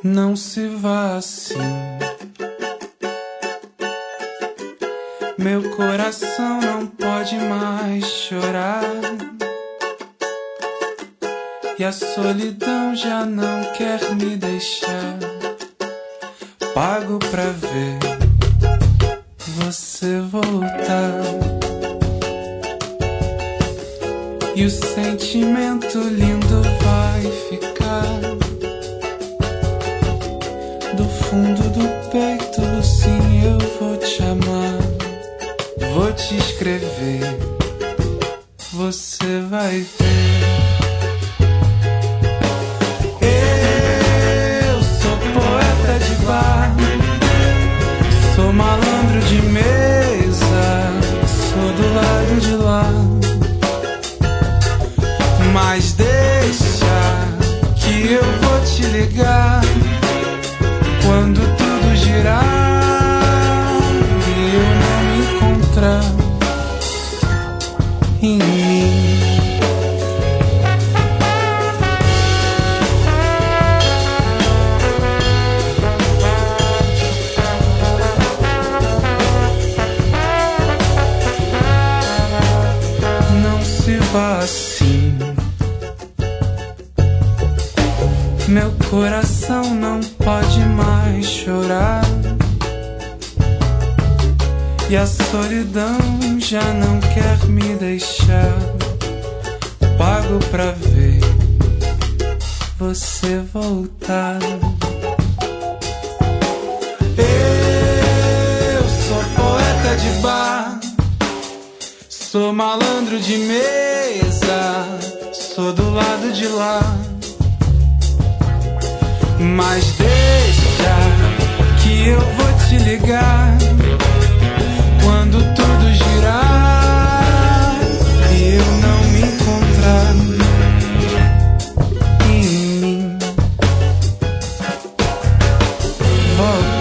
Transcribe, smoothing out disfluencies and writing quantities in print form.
Não se vá assim. Meu coração não pode mais chorar. E a solidão já não quer me deixar. Pago pra ver você voltar. E o sentimento lindo vai ficar do fundo do peito. Sim, eu vou te amar. Vou te escrever, você vai ver. Eu sou poeta de bar, sou malandro de mesa, sou do lado de lá. Mas deixa que eu vou te ligar quando tudo girar e eu não me encontrar em mim. Não se vá assim. Meu coração não pode mais chorar. E a solidão já não quer me deixar. Pago pra ver você voltar. Eu sou poeta de bar, sou malandro de mesa, sou do lado de lá. Mas deixa que eu vou te ligar quando tudo girar e eu não me encontrar em mim. Volta.